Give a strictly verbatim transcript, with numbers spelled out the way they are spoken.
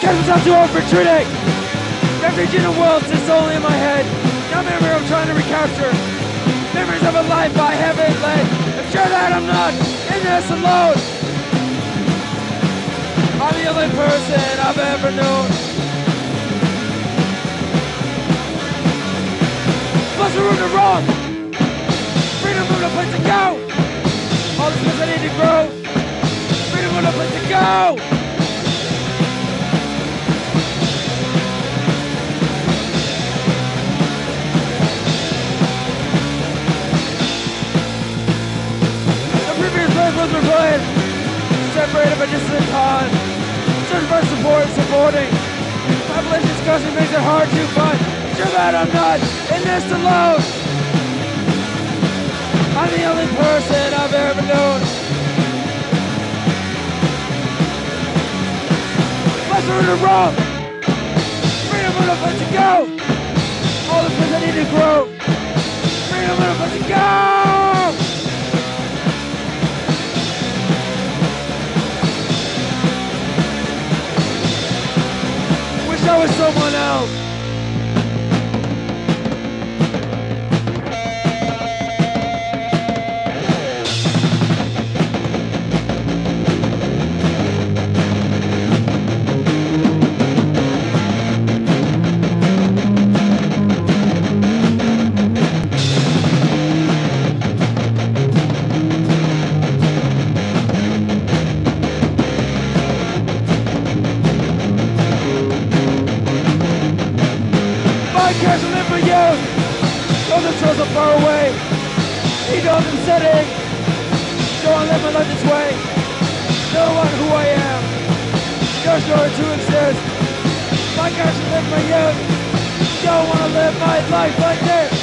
Catch myself too old for retreating. Refuge in a world sits only in my head. No memory I'm trying to recapture. Memories of a life I haven't led. I'm sure that I'm not in this alone. I'm the only person I've ever known. Plus the room to roam. Freedom of a place to go. All the space I need to grow. Freedom of a place to go. Was replayed, separated by distant time. Searching for support, supporting. Population discussion makes it hard to find. Sure that I'm not in this alone. I'm the only person I've ever known. Let's learn to roam. Freedom of a place to go. All the place I need to grow. Freedom of a place to go. I was someone else. Cares to live for you. All the souls are far away. He knows I'm setting. So I live my life this way. No one who I am. Your story to exist. My cares to live for you. Don't wanna live my life like this.